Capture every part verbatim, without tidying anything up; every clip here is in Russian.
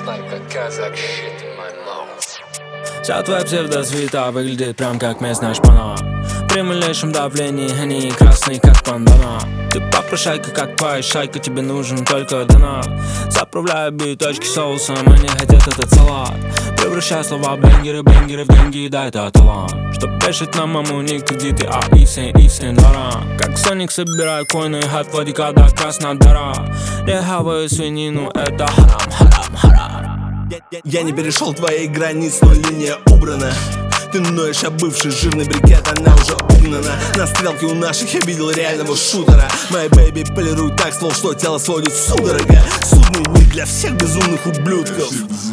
Вся твоя псевдосвита выглядит прям как местная шпана. При малейшем давлении они красные как пандана. Ты попрошайка как твоя шайка, тебе нужен только донат. Заправляю биточки соусом, они хотят этот салат. Превращай слова бенгеры, бенгеры в деньги, да это талант. Чтоб пешить на маму не кредиты, а и все, и все двора. Как Соник собираю коины, от Владика до Краснодара. Я хаваю свинину, это харам, харам, харам. Я не перешел твоей границ, но линия убрана. Ты ноешь, а бывший жирный брикет, она уже угнана. На стрелке у наших я видел реального шутера. My baby полирует так ствол, что тело сводит судорога. Судный не для всех безумных ублюдков.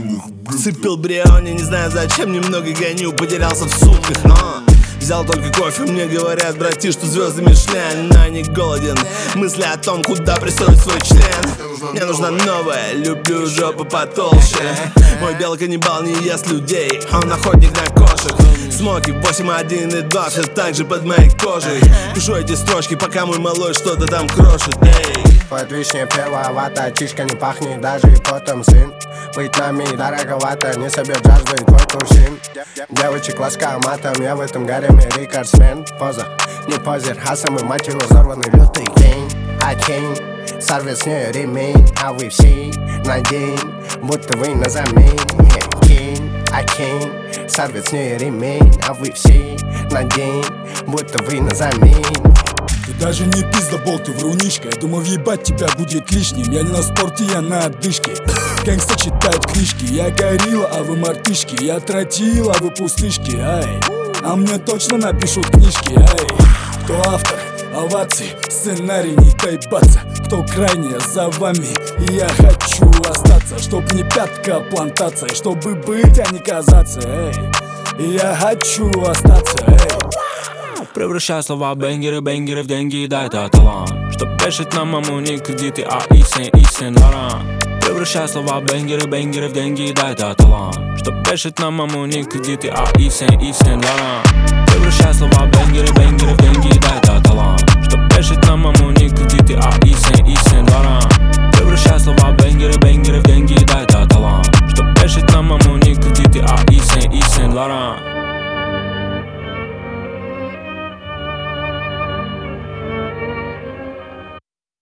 Цепил Бриони, не знаю зачем, немного гоню, потерялся в сутках, но взял только кофе, мне говорят, брати, что звезды Мишлен. Но я не голоден, мысли о том, куда пристроить свой член. Мне нужна новая, люблю жопу потолще. Мой белый каннибал не ест людей, он охотник на кошек. Смоки восемь, один и два, все так же под моей кожей. Пишу эти строчки, пока мой малой что-то там крошит. Эй. Под вишней первовато, чишка не пахнет даже и потом, сын. Быть нами дороговато, не собьет жажду и твой кувшин. Девочек ласка матом, я в этом гареме рекордсмен. Поза, не позер, а самый мать его взорванный лютый кейн. А кейн, сорвет с нее ремень, а вы все на день, будто вы на замене. Кейн, а кейн, сорвет с нее ремень, а вы все на день, будто вы на замене. Ты даже не пиздобол, ты врунишка. Я думал, въебать тебя будет лишним. Я не на спорте, я на отдышке. Гангста читают книжки. Я горилла, а вы мартышки. Я тротил, а вы пустышки. Ай, а мне точно напишут книжки. Ай, кто автор? Овации, сценарий не доебаться. Кто крайне за вами? И я хочу остаться, чтоб не пятка плантация, чтобы быть, а не казаться. Эй, и я хочу остаться. Эй. Превращай слова бенгеры, бенгеры в деньги, да это талант. Чтоб пешить на маму не кредиты, а и все, и все двора. Превращай слова бенгеры, бенгеры в деньги, да это талант. Чтоб пешить на маму не кредиты, а и все, и все двора. Превращай слова бенгеры, бенгеры в деньги, да это талант. Чтоб пешить на маму не кредиты, а и все, и все двора. Превращай слова бенгеры, бенгеры в деньги.